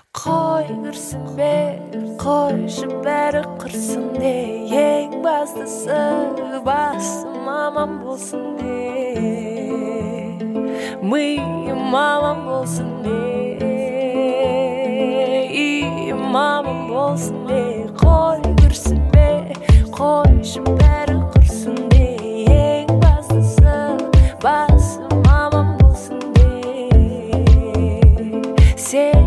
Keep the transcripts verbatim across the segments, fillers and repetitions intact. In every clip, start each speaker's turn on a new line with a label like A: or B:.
A: Қой күрсінбе, қойшы бәрі құрсын де, ең бастысы басым аман болсын де, миым аман болсын де, иім аман болсын де. Қой күрсінбе, қойшы бәрі құрсын де, ең бастысы басым аман болсын де, сен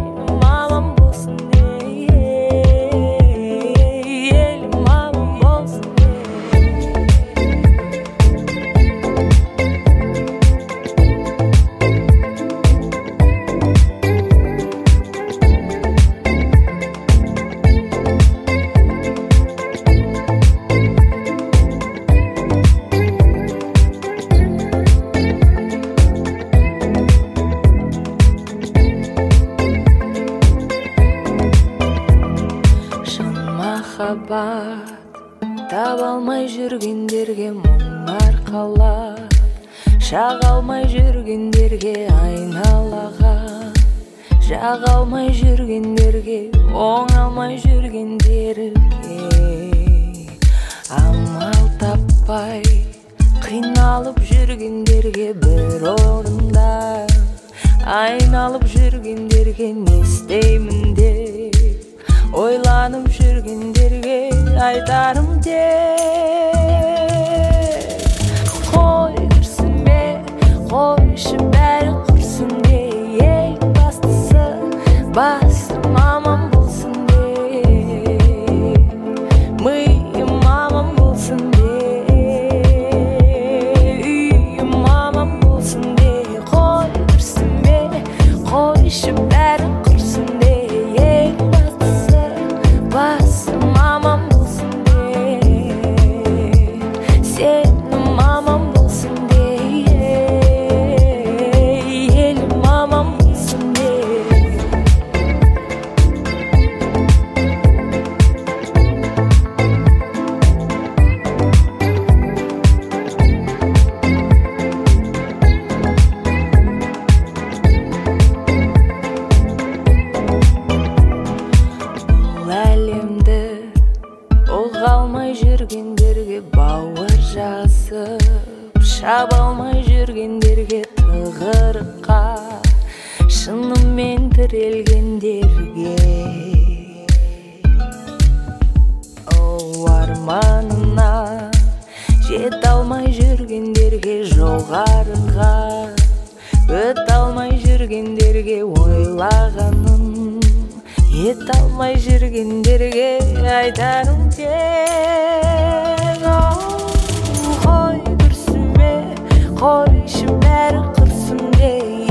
A: махаббат таба алмай жүргендерге мұңар қалар, шаға алмай жүргендерге айналаға, жаға алмай жүргендерге, оңалмай жүргендерге, амал таппай қиналып жүргендерге, бір орында айналып жүргендерге, не істеймін деп ойланып жүргендерге айтарым тек, қой күрсінбе, қойшы бәрі құрсын де, ең бастысы басым аман болсын де, миым аман болсын де, үйім аман болсын де. Қой күрсінбе, қойшы бәрі құрсын де, ең басым аман болсын де, сенім аман болсын де, елім аман болсын де. Әлемді ұға алмай жүргендерге бауыр жасып, шаба алмай жүргендерге тығырыққа, шынымен тірелгендерге, оу арманына жете алмай жүргендерге, жоғарыға өте алмай жүргендерге, ойлағанын ет алмай жүргендерге айтарым тек, қой күрсінбе, қойшы бәрі құрсын де,